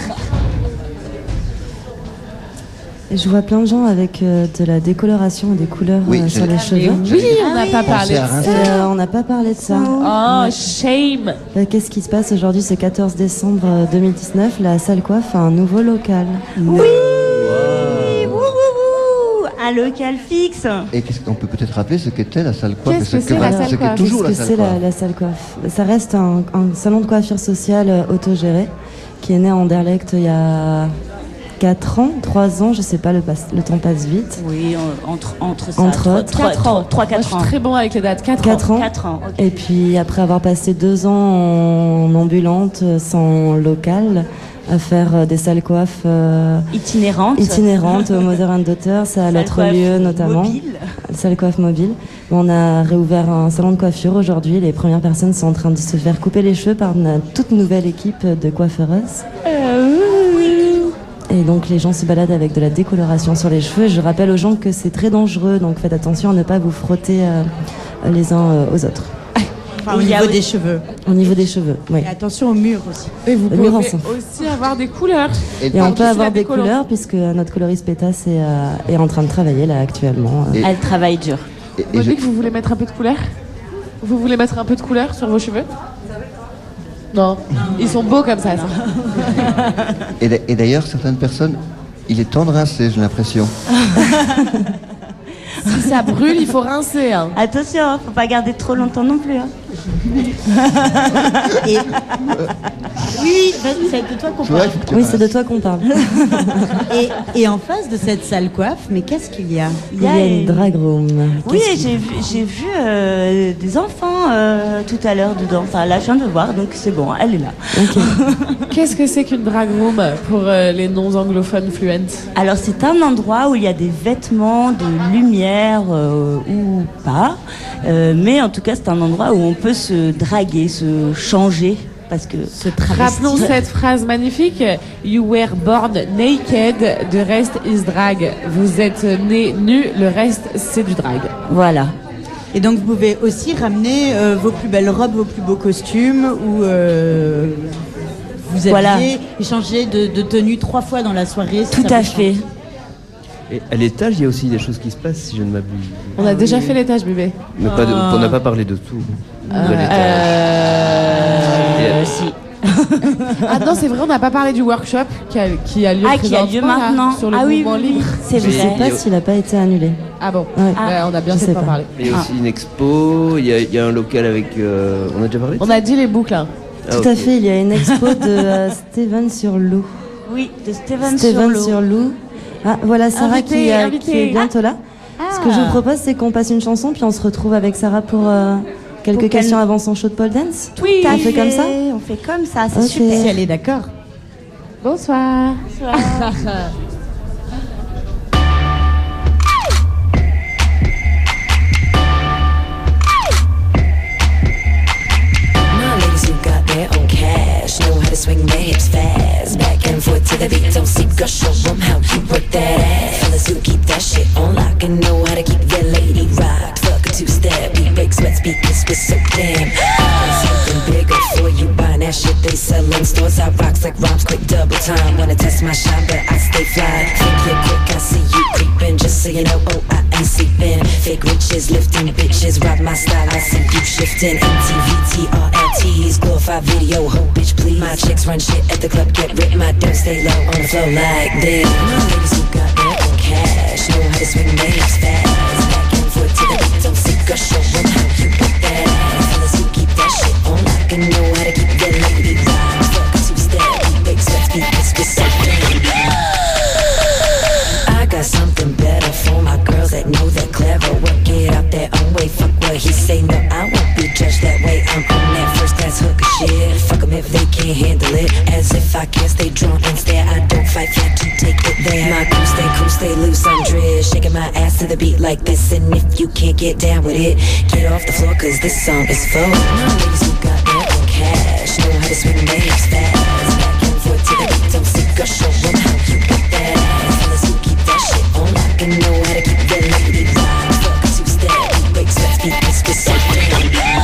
Je vois plein de gens avec euh, de la décoloration et des couleurs Oui, euh, sur les Ah, mais cheveux. oui, on n'a pas parlé de ça. Euh, on n'a pas parlé de ça. Oh, shame. Euh, Qu'est-ce qui se passe aujourd'hui? C'est quatorze décembre deux mille dix-neuf. La salle coiffe a un nouveau local. Oui. Wouh, wouh, wouh. Un local fixe. Et qu'est-ce qu'on peut peut-être rappeler ce qu'était la salle coiffe? Qu'est-ce que ce c'est la va- salle ce qu'est coiffe toujours la Qu'est-ce que salle c'est la, coiffe. la salle coiffe? Ça reste un, un salon de coiffure sociale euh, autogéré qui est né à Anderlecht il y a quatre ans, trois ans, je sais pas, le, passe- le temps passe vite. Oui, on- entre, entre ça. Entre trois- autres. trois- quatre ans. trois, Moi, je quatre suis ans. très bon avec les dates. quatre Quatre ans. ans. quatre ans, ok. Et puis après avoir passé deux ans en ambulante, euh, sans local, à faire euh, des salles coiffes euh, Itinérante. itinérantes au Mother and Daughter, ça a Salle l'autre coiffe lieu notamment. mobile. Salle coiffe mobile. On a réouvert un salon de coiffure aujourd'hui. Les premières personnes sont en train de se faire couper les cheveux par une toute nouvelle équipe de coiffeuses. Et donc les gens se baladent avec de la décoloration sur les cheveux. Je rappelle aux gens que c'est très dangereux, donc faites attention à ne pas vous frotter euh, les uns euh, aux autres. Enfin, au Il y a niveau aussi- des cheveux. Au niveau des cheveux, oui. Et attention au mur aussi. Et vous Le pouvez mur ensemble. aussi avoir des couleurs. Et, Et on peut Par-dessus la avoir des décolorante. couleurs puisque notre coloriste Pétasse est, euh, est en train de travailler là actuellement. euh. Et- Elle travaille dur. et- et je- Monique, vous voulez mettre un peu de couleur? Vous voulez mettre un peu de couleur sur vos cheveux? Non. Ils sont beaux comme ça. ça. et d'a- et d'ailleurs, certaines personnes, il est temps de rincer, j'ai l'impression. Si ça brûle, il faut rincer. Hein. Attention, hein, faut pas garder trop longtemps non plus. Hein. Et... Oui, c'est de toi qu'on Tu vois, parle. il faut que tu Oui, rinces. c'est de toi qu'on parle. Et, et en face de cette salle coiffe, mais qu'est-ce qu'il y a? Il y a une drag room. Oui, Qu'est-ce qu'il- j'ai vu, j'ai vu euh, des enfants euh, tout à l'heure dedans. Enfin, là, je viens de voir, donc c'est bon, elle est là. Qu'est-ce que c'est qu'une drag room pour euh, les non-anglophones fluents? Alors, c'est un endroit où il y a des vêtements de lumière euh, ou pas. Euh, mais en tout cas, c'est un endroit où on peut se draguer, se changer. Parce que Ce Rappelons cette phrase magnifique. You were born naked, the rest is drag. Vous êtes né nu, le reste c'est du drag. Voilà. Et donc vous pouvez aussi ramener euh, vos plus belles robes, vos plus beaux costumes, ou euh, vous aviez Voilà. échangé de, de tenue trois fois dans la soirée. si Tout ça à vous fait. chante. Et à l'étage, il y a aussi des choses qui se passent, si je ne m'abuse. On a déjà fait l'étage, bébé. Mais pas de- Ah. on n'a pas parlé de tout. De Euh, l'étage. euh, Et- si. Ah non, c'est vrai, on n'a pas parlé du workshop qui a, qui a lieu Ah, qui a lieu présentement, là, maintenant. sur le Ah oui, mouvement oui, libre. c'est Je sais vrai. pas s'il n'a pas été annulé. Ah bon, Ouais. Ouais, on a bien Je fait sais de pas pas. parler. Il y a aussi une expo, il y a, il y a un local avec... euh, on a déjà parlé de On ça a dit les boucles. Hein. Ah, Tout à ok. fait, il y a une expo de euh, Steven sur Lou. Oui, de Steven, Steven sur sur Lou. Ah, voilà Sarah Invité, qui, euh, invité. qui est bientôt là. Ce que je vous propose, c'est qu'on passe une chanson, puis on se retrouve avec Sarah pour euh, quelques Pour qu'elle- questions avant son show de pole dance. Oui, On fait comme ça On fait comme ça, c'est Ok. super. Si elle est d'accord. Bonsoir. My ladies who got their own cash know like I know how to keep that lady rocked. Fuck a two-step, beat break sweat speakers with so damn. Got something bigger for you, buying that shit they sell in stores. I rocks like rhymes, quick double time. Wanna test my shine, but I stay fly. Think you're quick, I see you creeping. Just so you know, oh, I ain't sleeping. Fake riches, lifting bitches, rock my style. I see you shifting. M T V, T R L Ts, glorify video, ho bitch please. My chicks run shit at the club, get ripped. My dough stay low on the floor like this. My ladies who got their own cash know how to swing their hips fast. Back and forth to the beat, don't seek or show them how you put that ass. Fellas who keep that shit on like I know how to keep that lady rock. Fuck a two-step, beat big sweat speakers with so damn. I got something better for my girls that know they're clever. Work it out their own way, fuck what he say. No, I won't be judged that way. I'm on that first class hooker shit. Fuck them if they can't handle it. As if I can't stay drunk and stare. I don't fight fat to take it there. My crew stay cool, stay loose, I'm driz. Shaking my ass to the beat like this. And if you can't get down with it, get off the floor cause this song is for my ladies who got their own cash. Know how to swing their hips fast. Back and forth to the beat, don't seek or show them how you put that ass. Fellas who keep that shit on like I know how to keep that lady rock. Fuck a two-step, beat break sweat speakers with so damn.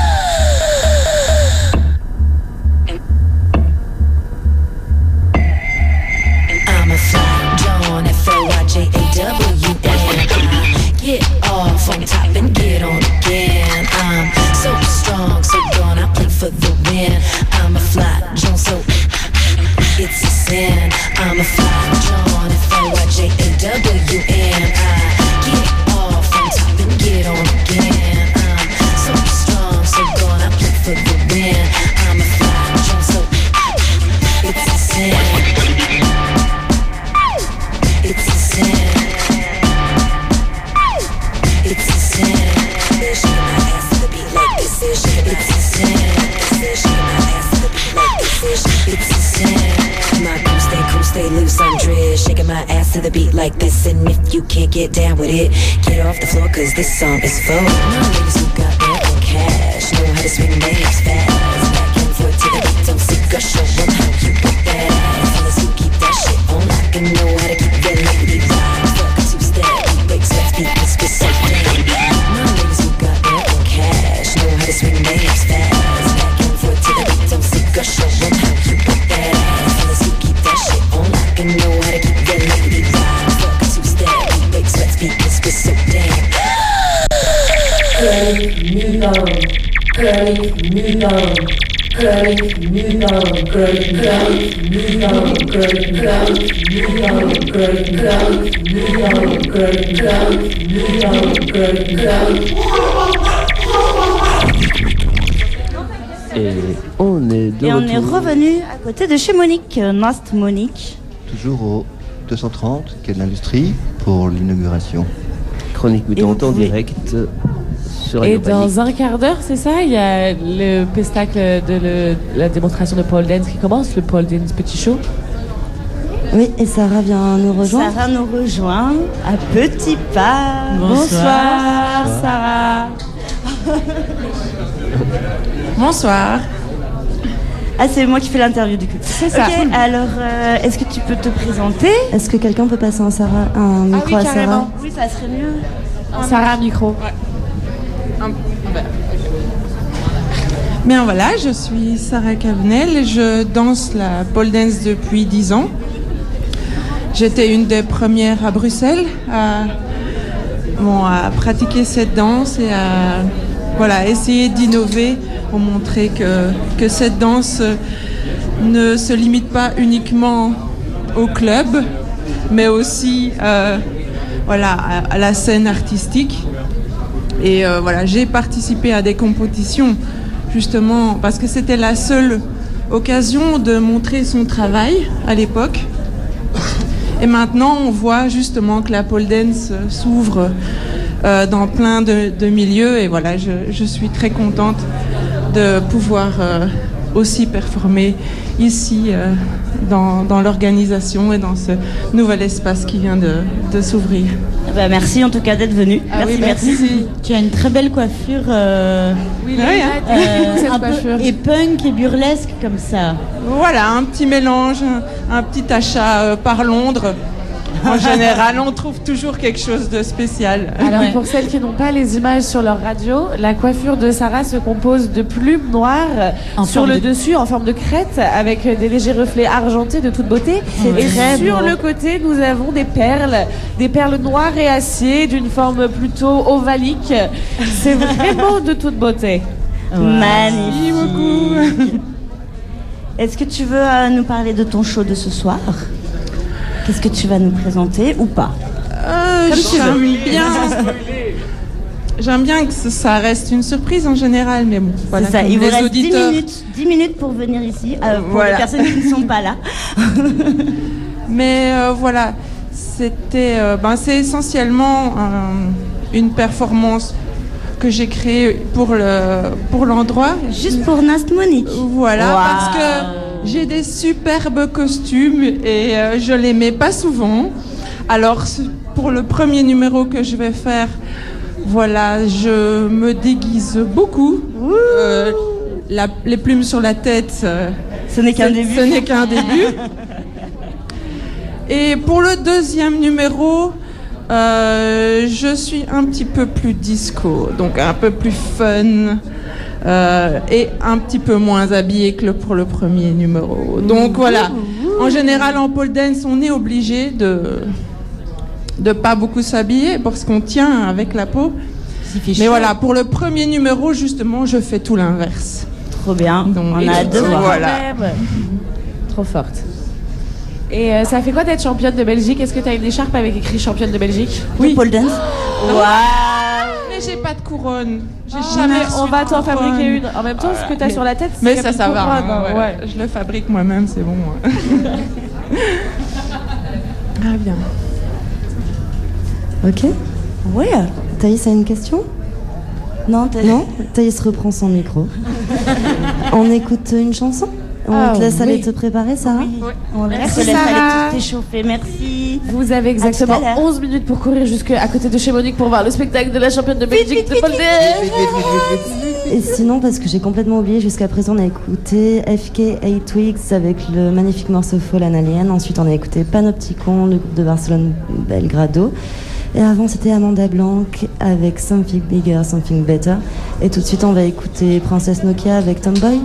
I'm a fly John, F L Y J A W N. Get off on top and get on again. I'm so strong, so gone, I play for the win. I'm a fly John, so it's a sin. I'm a fly John, F L Y J A W N. I get off on top and get on again. I'm so strong, so gone, I play for the win. I'm a fly John, so it's a sin. It's a sin. It's a sin. Shaking my ass to the beat like this is. It's a sin. Shaking my ass to the beat like this is. It's a sin. My crew stay cool, stay loose, I'm driz. Shaking my ass to the beat like this. And if you can't get down with it, get off the floor cause this song is for my ladies who got their own cash. Know how to swing their hips fast. Back and forth to the beat, don't seek or show them how you put that ass. Fellas who keep that shit on like I know how to keep that lady rock. Fuck a two-step, beat break sweat speakers with so damn. My ladies who got their own cash know how to swing their hips fast. Back and forth to the beat, don't seek or show them how you put that ass. Fellas who keep that shit on like I know how to keep that lady rock. Fuck a two-step, beat break sweat speakers with so damn. Chronique Mutant, Chronique Mutant, Chronique Mutant, Chronique Mutant, Chronique Mutant, Chronique Mutant, Chronique Mutant, Chronique Et on est de Et on retour. est revenu à côté de chez Monique, euh, Nast Monique. Toujours au deux cent trente, quai de l'Industrie, pour l'inauguration. Chronique Mutante en direct sur Et Radio Panique. dans un quart d'heure, c'est ça, il y a le pestacle de le- la démonstration de pole dance qui commence, le pole dance petit show. Oui, et Sarah vient nous rejoindre. Sarah nous rejoint à petits pas. Bonsoir, Sarah. Bonsoir. Ah, c'est moi qui fais l'interview du coup. C'est ça. Ok, alors, euh, est-ce que tu peux te présenter? Est-ce que quelqu'un peut passer un, Sarah, un micro Ah oui, à Sarah? carrément. Oui, ça serait mieux. Sarah, micro. Bien voilà, je suis Sarah Cavenel et je danse la pole dance depuis dix ans. J'étais une des premières à Bruxelles à, bon, à pratiquer cette danse et à voilà, essayer d'innover pour montrer que, que cette danse ne se limite pas uniquement au club, mais aussi euh, voilà, à, à la scène artistique. Et euh, voilà, j'ai participé à des compétitions justement parce que c'était la seule occasion de montrer son travail à l'époque. Et maintenant, on voit justement que la pole dance s'ouvre euh, dans plein de, de milieux. Et voilà, je, je suis très contente de pouvoir euh, aussi performer ici euh, dans, dans l'organisation et dans ce nouvel espace qui vient de, de s'ouvrir. Bah, merci en tout cas d'être venu. Ah merci, oui, merci. merci. Tu as une très belle coiffure. euh, Oui, hein. euh, Cette un peu coiffure. et punk et burlesque comme ça. Voilà, un petit mélange, un, un petit achat euh, par Londres En général, on trouve toujours quelque chose de spécial. Alors pour celles qui n'ont pas les images sur leur radio, la coiffure de Sarah se compose de plumes noires En sur forme le de- dessus en forme de crête avec des légers reflets argentés de toute beauté. C'est Et très sur beau. le côté, nous avons des perles, des perles noires et acier d'une forme plutôt ovalique. C'est vraiment de toute beauté. Magnifique. Est-ce que tu veux euh, nous parler de ton show de ce soir? Qu'est-ce que tu vas nous présenter ou pas? Euh, Comme tu J'aime veux. bien. J'aime bien que ce- ça reste une surprise en général, mais bon, voilà. C'est ça, comme il vous les reste auditeurs. dix minutes, dix minutes pour venir ici, euh, pour Voilà. les personnes qui ne sont pas là. Mais euh, voilà, c'était, euh, ben, c'est essentiellement euh, une performance que j'ai créée pour le pour l'endroit. Juste pour Nastmonique. Voilà, Wow. parce que j'ai des superbes costumes et euh, je les mets pas souvent. Alors c- pour le premier numéro que je vais faire, voilà, je me déguise beaucoup. Euh, la- les plumes sur la tête, euh, ce n'est qu'un c'est- début. Ce n'est qu'un début. Et pour le deuxième numéro, euh, je suis un petit peu plus disco, donc un peu plus fun euh, et un petit peu moins habillée que le, pour le premier numéro. Donc voilà, en général en pole dance, on est obligé de de pas beaucoup s'habiller parce qu'on tient avec la peau. Mais voilà, pour le premier numéro, justement, je fais tout l'inverse. Trop bien, donc, on a hâte de voir. Voilà. Trop forte. Et euh, ça fait quoi d'être championne de Belgique? Est-ce que tu as une écharpe avec écrit championne de Belgique? Oui. Pole dance. Waouh. Mais j'ai pas de couronne. J'ai Ah, jamais mais reçu on va de t'en couronne. fabriquer une. En même temps, ce que tu as Mais- sur la tête, c'est Mais comme ça, une ça va. couronne, hein, hein, ouais. ouais. Je le fabrique moi-même, c'est bon. hein. Ah bien. Ok. Ouais. Thaïs a une question? Non, t'as- Non Thaïs reprend son micro. On écoute une chanson? On Ah, te laisse oui. aller te préparer, Sarah? On laisse Merci, te laisse Sarah. aller tout t'échauffer, merci. Vous avez À tout exactement à l'heure. onze minutes pour courir jusqu'à côté de chez Monique pour voir le spectacle de la championne de Belgique de pole dance. Et sinon, parce que j'ai complètement oublié, jusqu'à présent, on a écouté F K eight Weeks avec le magnifique morceau Fallen Alien. Ensuite, on a écouté Panopticon, le groupe de Barcelone Belgrado. Et avant, c'était Amanda Blanc avec Something Bigger, Something Better. Et tout de suite, on va écouter Princesse Nokia avec Tomboy.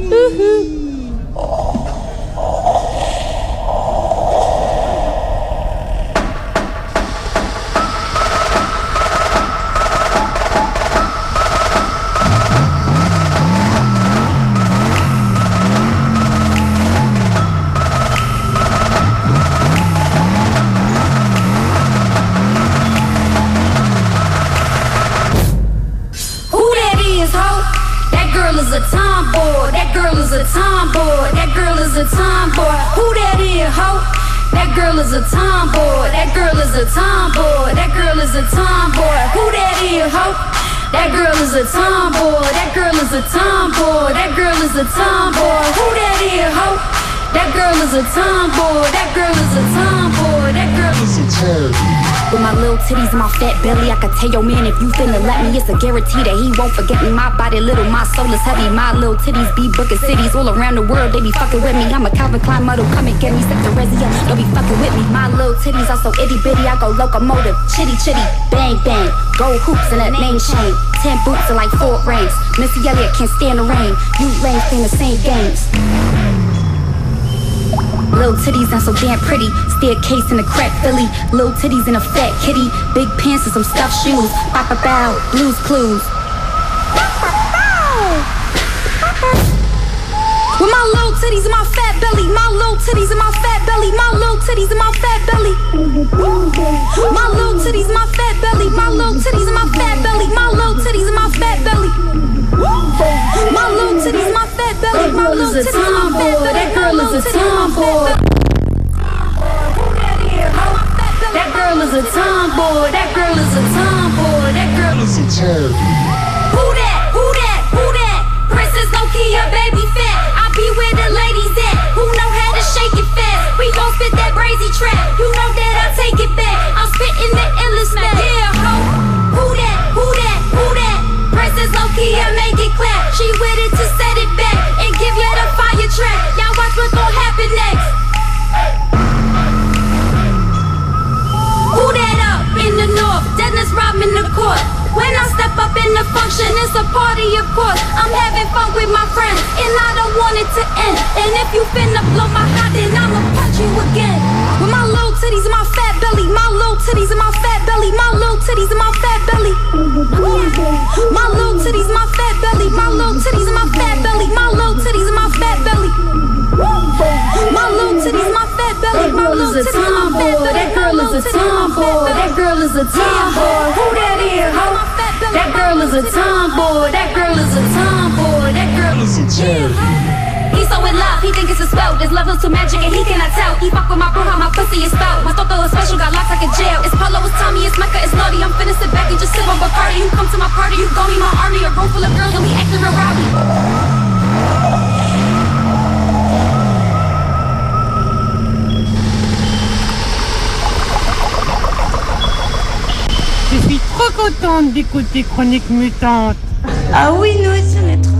Who that is, ho? That girl is a tomboy. That girl is a tomboy. That girl is a tomboy. Who that is, ho? That girl is a tomboy. That girl is a tomboy. That girl is a tomboy. Who that is, ho? That girl is a tomboy. That girl is a tomboy. That girl is a tomboy. Who that is, ho? That girl is a tomboy. That girl is a tomboy. That girl is a tomboy. With my little titties and my fat belly, I could tell your man if you finna let me, it's a guarantee that he won't forget me. My body little, my soul is heavy. My little titties be booking cities all around the world. They be fucking with me. I'm a Calvin Klein model, come and get me. Set the resi up, don't be fucking with me. My little titties are so itty bitty, I go locomotive, chitty chitty, bang bang. Gold hoops and a name chain, ten boots and like four rings. Missy Elliott can't stand the rain. You lames playing the same games. Little titties and so damn pretty. Staircase in a crack Philly. Little titties and a fat kitty. Big pants and some stuffed shoes. Papa bow, blues clues. With my little titties and my fat belly. My little titties and my fat belly. My little titties and my fat belly. My little titties and my fat belly. My little titties and my fat belly. My little titties and my fat belly. My little titties and my fat belly. My little titties and my fat belly. That girl is a tomboy. That girl is a tomboy. That girl is a tomboy. That girl is a tomboy. Who that? Who that? Who that? Princess Nokia, baby fat. I be where the ladies at. Who know how to shake it fast? We gon' spit that brazy trap. You know that I take it back. I'm spitting the illest smack. Yeah, ho. Who that? Who that? Who that? Princess Nokia, make it clap. She with it to set it back and give you the fire track. Y'all watch what's gon' happen next. celebration, it's a party of course. I'm having fun with my friends, and I don't want it to end. And if you finna blow my hot, then I'ma punch you again. With my little titties and my fat belly, my little titties and my fat belly, my little titties and my fat belly. My little titties and my fat belly, my little titties and my fat belly, my little titties and my fat belly. My little titties, my fat belly, my little titties, my fat belly. That girl is a tomboy. That girl is a tomboy. Who that is? Ho? That girl is a tomboy. That girl is a tomboy. That girl is a tomboy. He's so in love, he think it's a spell. There's levels to magic and he cannot tell. He fuck with my bro, how my pussy is spelled. My toto is special, got locked like a jail. It's Polo, it's Tommy, it's Mecca, it's Naughty. I'm finna sit back and just sip on Bacardi. You come to my party, you gon' be my army. A room full of girls and we acting real rowdy. Je suis trop contente d'écouter Chronique Mutante. Ah oui, nous aussi, on est trop,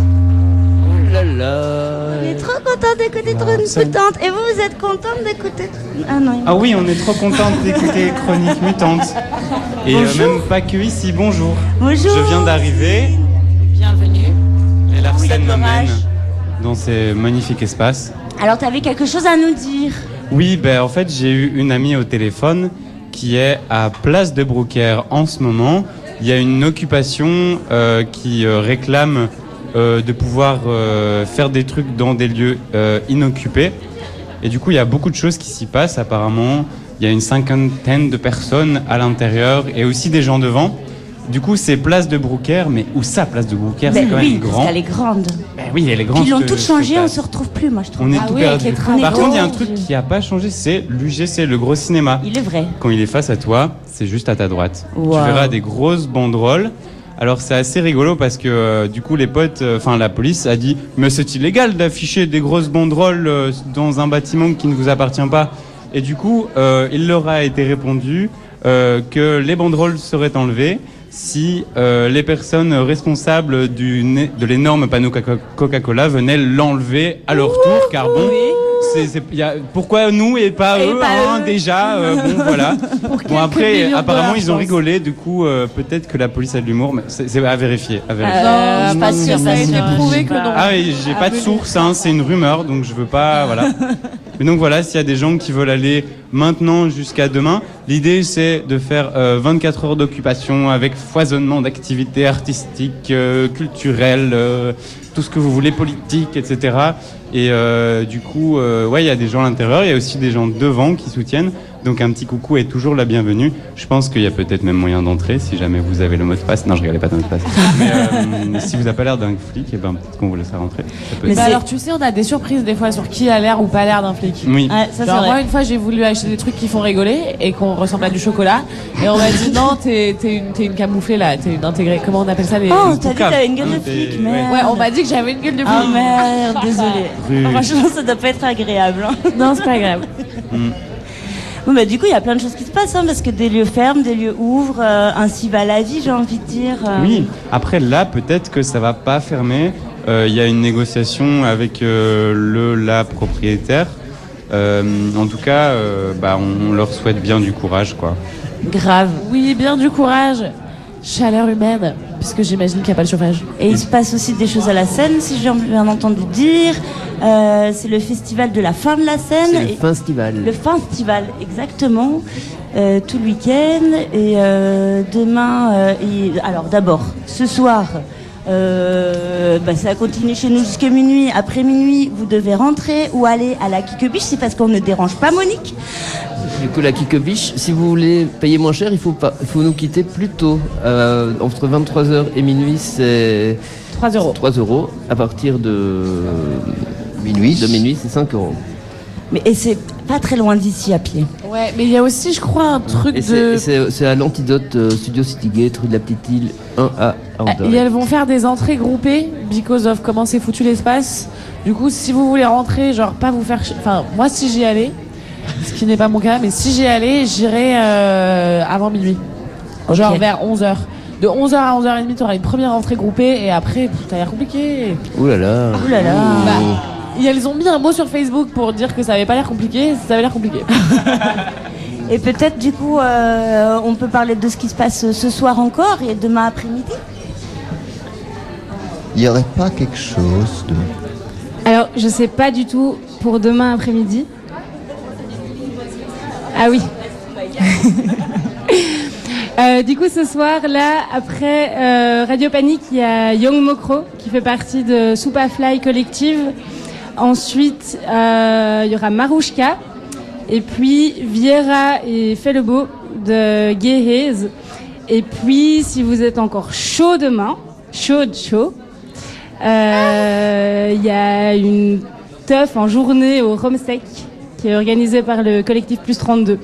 Oh là là. on est trop contents d'écouter Chronique Mutante. Et vous, vous êtes contents d'écouter... Ah non, il Ah oui, on est trop contente d'écouter Chronique Mutante. Et euh, Bonjour. même pas que ici, bonjour. Bonjour. Je viens d'arriver Bienvenue. et Larsen Quel m'amène courage. dans ces magnifiques espaces. Alors, t'avais quelque chose à nous dire? Oui, ben en fait, j'ai eu une amie au téléphone qui est à Place de Brouckère en ce moment. Il y a une occupation euh, qui euh, réclame euh, de pouvoir euh, faire des trucs dans des lieux euh, inoccupés. Et du coup, il y a beaucoup de choses qui s'y passent apparemment. Il y a une cinquantaine de personnes à l'intérieur et aussi des gens devant. Du coup, c'est Place de Brouckère, mais où ça, Place de Brouckère? C'est Ben quand oui, même parce grand. qu'elle est grande. Ben oui, elle est grande. Puis ils l'ont ce- toutes ce changé, on place. se retrouve plus, moi je trouve. On est Ah tout oui, perdu. avec les trains Par contre, il y a un étanches. truc qui n'a pas changé, c'est l'U G C, le gros cinéma. Il est vrai. Quand il est face à toi, c'est juste à ta droite. Wow. Tu verras des grosses banderoles. Alors c'est assez rigolo parce que euh, du coup les potes, enfin la police a dit mais c'est illégal d'afficher des grosses banderoles euh, dans un bâtiment qui ne vous appartient pas. Et du coup euh, il leur a été répondu euh, que les banderoles seraient enlevées si euh, les personnes responsables du né- de l'énorme panneau Coca- Coca-Cola venaient l'enlever à leur tour, car bon, c'est, c'est, y a, pourquoi nous et pas Et eux, pas hein, eux. déjà, euh, bon voilà. Bon quelques après, millions de apparemment dollars, ils je ont pense. rigolé, du coup euh, peut-être que la police a de l'humour, mais c'est, c'est à vérifier. À vérifier. Euh, Non, pas je pense sûr, que ça a pas été sûr, prouvé je sais que pas. non. Ah oui, j'ai pas de source, hein, c'est une rumeur, donc je veux pas, voilà. Mais donc voilà, s'il y a des gens qui veulent aller maintenant jusqu'à demain, l'idée c'est de faire euh, vingt-quatre heures d'occupation avec foisonnement d'activités artistiques, euh, culturelles, euh, tout ce que vous voulez, politique, et cetera. Et euh, du coup, euh, ouais, il y a des gens à l'intérieur, il y a aussi des gens devant qui soutiennent. Donc un petit coucou est toujours la bienvenue. Je pense qu'il y a peut-être même moyen d'entrer si jamais vous avez le mot de passe. Non, je regardais pas de mot de passe. Mais euh, si vous n'avez pas l'air d'un flic, eh ben, peut-être qu'on vous laissera rentrer. Ça peut Mais être- alors tu sais, on a des surprises des fois sur qui a l'air ou pas l'air d'un flic. Oui. Ouais, ça, c'est Genre vrai. moi une fois j'ai voulu acheter des trucs qui font rigoler et qu'on ressemble à du chocolat et on m'a dit non t'es, t'es, une, t'es une camouflée là, t'es une intégrée, comment on appelle ça les... Oh, t'as dit que Poucave. t'avais une gueule de Hein, flic, t'es- merde. Ouais on m'a dit que j'avais une gueule de flic. Ah merde, désolé. Rude. Franchement, ça doit pas être agréable. hein. Non c'est pas grave. Mm. Bon, bah, du coup, il y a plein de choses qui se passent, hein, parce que des lieux ferment, des lieux ouvrent, euh, ainsi va la vie, j'ai envie de dire. euh. Oui, après là, peut-être que ça va pas fermer. Euh, Il y a une négociation avec euh, le la propriétaire. Euh, en tout cas, euh, bah, on, on leur souhaite bien du courage, quoi. Grave. Oui bien du courage. Chaleur humaine, puisque j'imagine qu'il n'y a pas de chauffage. Et il se passe aussi des choses à la Seine, si j'ai bien entendu dire. Euh, c'est le festival de la fin de la Seine. C'est le Et- festival. Le festival, exactement. Euh, tout le week-end. Et euh, demain, euh, et- alors d'abord, ce soir, euh, bah, ça continue chez nous jusqu'à minuit. Après minuit, vous devez rentrer ou aller à la Kikebiche. C'est parce qu'on ne dérange pas Monique. Du coup, la Kikebiche, si vous voulez payer moins cher, il faut, pas, il faut nous quitter plus tôt. Euh, entre vingt-trois heures et minuit, c'est trois euros. trois euros. À partir de minuit, de minuit, c'est cinq euros. Mais, et c'est pas très loin d'ici à pied. Ouais mais il y a aussi je crois un truc Et de... c'est, et c'est, c'est à l'Antidote euh, Studio Citygate, rue de la Petite Île, un A à Et Andorre. elles vont faire des entrées groupées because of comment c'est foutu l'espace. Du coup, si vous voulez rentrer, genre pas vous faire... ch- Enfin, moi si j'y allais, ce qui n'est pas mon cas, mais si j'y allais, j'irais euh, avant minuit. Genre Ok. vers onze heures. De onze heures à onze heures trente, tu auras une première entrée groupée et après, pff, t'as l'air compliqué. Ouh là là. Ouh là là. Bah, et elles ont mis un mot sur Facebook pour dire que ça avait pas l'air compliqué, ça avait l'air compliqué. Et peut-être du coup, euh, on peut parler de ce qui se passe ce soir encore et demain après-midi. Il n'y aurait pas quelque chose de... Alors, je sais pas du tout pour demain après-midi. Ah oui. Euh, du coup, ce soir, là, après euh, Radio Panique, il y a Young Mokro qui fait partie de Soupa Fly Collective. Ensuite, euh, il y aura Marouchka. Et puis, Viera et Fellebo de Gay Haze. Et puis, si vous êtes encore chaud demain, chaud, chaud, euh, il y a une teuf en journée au Romsec qui est organisée par le collectif Plus trente-deux.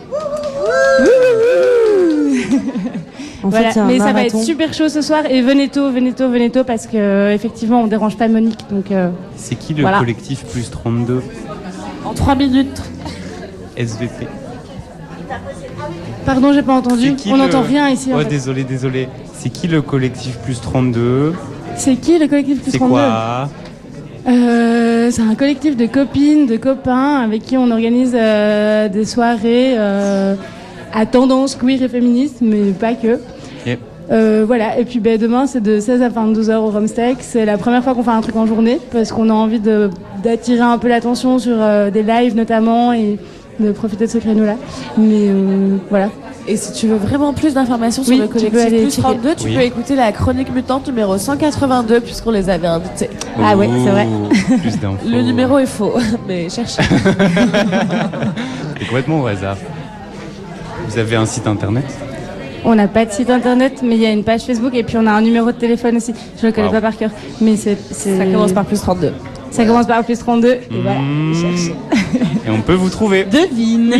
En voilà. Fait, mais ça va être super chaud ce soir et venez tôt, venez tôt, venez tôt parce que euh, effectivement on dérange pas Monique donc. Euh, C'est qui le voilà. collectif Plus trente-deux? En trois minutes. S V P. Pardon, j'ai pas entendu. On n'entend le... rien ici. Oh en fait. désolé, désolé. C'est qui le collectif Plus trente-deux? C'est qui le collectif Plus C'est trente-deux? quoi? Euh, c'est un collectif de copines, de copains avec qui on organise euh, des soirées euh, à tendance queer et féministe, mais pas que. Yep. Euh, voilà, et puis ben, demain c'est de seize à vingt-deux heures au Romstek. C'est la première fois qu'on fait un truc en journée parce qu'on a envie de, d'attirer un peu l'attention sur euh, des lives notamment et de profiter de ce créneau-là. Mais euh, voilà. Et si tu veux vraiment plus d'informations Oui, sur le tu collectif peux aller Plus checker. trente-deux, tu Oui. peux écouter la chronique mutante numéro cent quatre-vingt-deux puisqu'on les avait invités. Ah ouais, c'est vrai. Ouh, plus d'infos. Le numéro est faux, mais cherchez. C'est complètement au hasard. Vous avez un site internet? On n'a pas de site internet, mais il y a une page Facebook et puis on a un numéro de téléphone aussi. Je le connais Wow. pas par cœur, mais c'est, c'est... Ça commence par plus trente-deux. Ça commence par plus trente-deux et voilà, Mmh. cherchez. Et on peut vous trouver. Devine.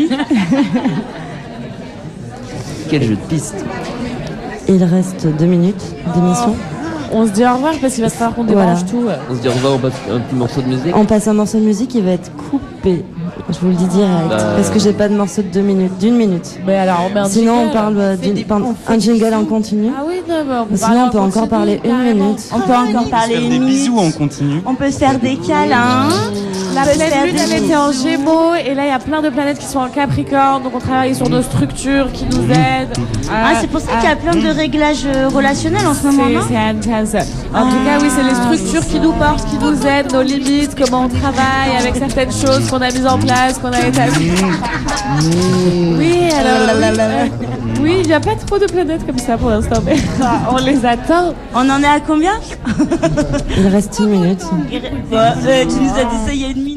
Quel jeu de piste. Il reste deux minutes d'émission. On se dit au revoir parce qu'il va falloir qu'on Voilà. débranche tout. On se dit au revoir, on passe un petit morceau de musique. On passe un morceau de musique, il va être coupé. Je vous le dis direct, Bah. parce que j'ai pas de morceau de deux minutes, d'une minute. Mais alors, on met un Sinon, jingle. on parle euh, fait d'une- des- pardon, on fait un des jingle en bisous. continu. Ah oui, non, mais on peut Sinon, parler on peut en encore continu, parler une carrément. minute. On peut encore parler Faire une des minute. bisous en continu. On peut se faire des câlins. La On peut se pleine faire lune, des elle était en Gémeaux et là il y a plein de planètes qui sont en Capricorne, donc on travaille sur nos structures qui nous aident. Ah, c'est pour ça qu'il y a plein de réglages euh, relationnels en ce moment, non? C'est intense. En tout cas, oui, c'est les structures qui nous portent, qui nous aident, nos limites, comment on travaille avec certaines choses qu'on a mises en place, qu'on a établies. Oui, alors. oui, euh, Oui, il n'y a pas trop de planètes comme ça pour l'instant, mais on les attend. On en est à combien? Il reste une minute. Bah, euh, tu nous as dit ça il y a une minute.